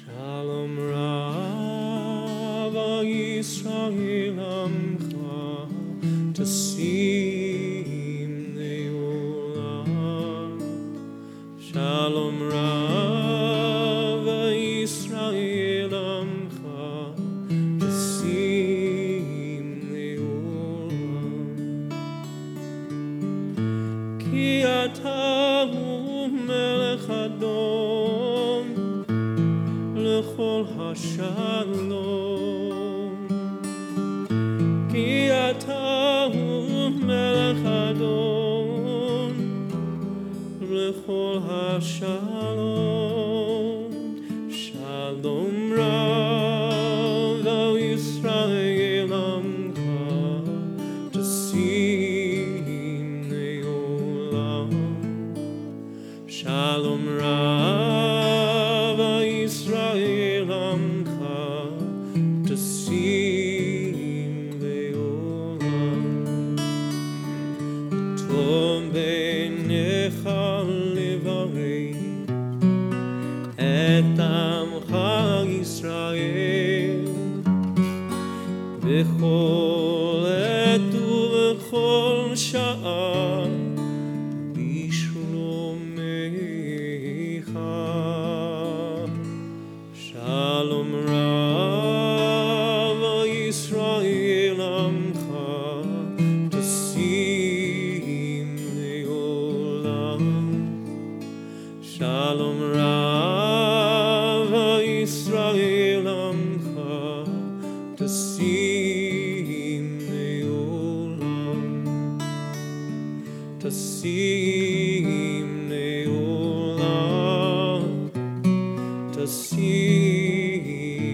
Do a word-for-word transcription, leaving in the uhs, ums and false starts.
Shalom Rav Yisrael Amcha Tasim Neolam. Shalom Rav Yisrael Amcha Tasim Neolam. Ki Ata Hu Melech Adon L'chol hashalom. Ki ata hu melech adon L'chol hashalom. Shalom Rav Yisrael Amcha Tasim Neolam. Shalom Rav Yisrael Amcha Tasim Leolam. Tom beinecha levarech et Amcha Yisrael bechol עת ובכל שעה בשלומך. Shalom Rav Yisrael Amcha Tasim Leolam. Shalom Rav Yisrael Amcha Tasim Leolam. Tasim Leolam. Tasim